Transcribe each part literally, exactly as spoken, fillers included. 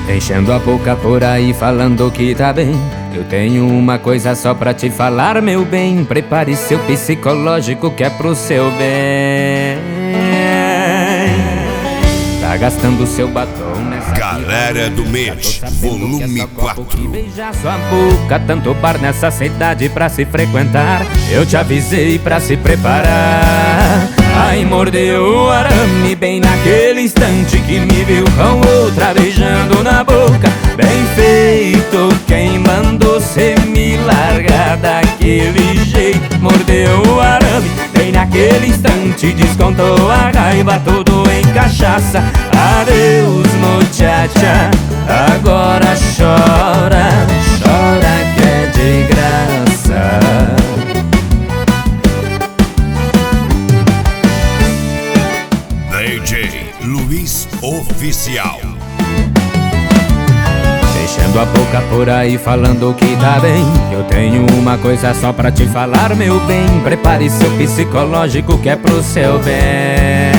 Enchendo a boca por aí falando que tá bem. Eu tenho uma coisa só pra te falar, meu bem. Prepare seu psicológico que é pro seu bem. Tá gastando seu batom nessa Galera do mês, volume quatro. Beijar sua boca, tanto bar nessa cidade pra se frequentar. Eu te avisei pra se preparar. Aí mordeu o arame bem naquele instante que me viu com outra beijando na boca. Bem feito, quem mandou cê me largar daquele jeito? Mordeu o arame bem naquele instante, descontou a raiva tudo em cachaça. Adeus, muchacha, agora chora, chora que é de graça. D J Luiz Oficial. Enchendo a boca por aí falando que tá bem. Eu tenho uma coisa só pra te falar, meu bem. Prepare seu psicológico que é pro seu bem.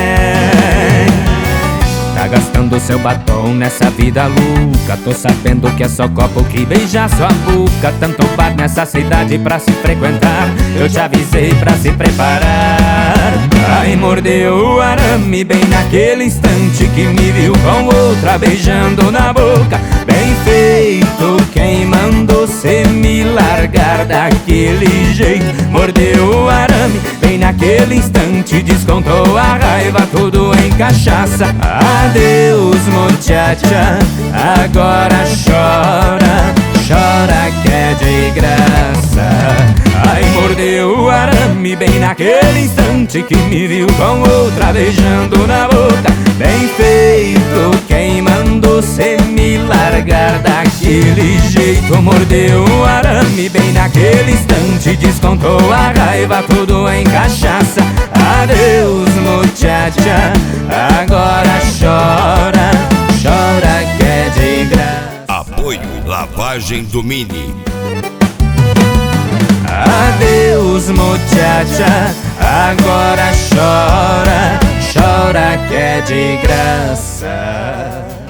Tá gastando seu batom nessa vida louca. Tô sabendo que é só copo que beija sua boca. Tanto bar nessa cidade pra se frequentar. Eu te avisei pra se preparar. Aí mordeu o arame bem naquele instante que me viu com outra beijando na boca. Bem feito, quem mandou cê me largar daquele jeito? Mordeu o arame bem naquele instante, descontou a raiva tudo em cachaça. Adeus, muchacha, agora chora, chora que é de graça. Aí mordeu o arame bem naquele instante que me viu com outra beijando na boca. Bem feito, quem mandou cê me largar daquele jeito? Mordeu o arame bem naquele instante, descontou a raiva tudo em cachaça. Adeus, muchacha, agora chora, chora que é de graça. Apoio Lavagem do Mini. Adeus, muchacha, agora chora, chora que é de graça.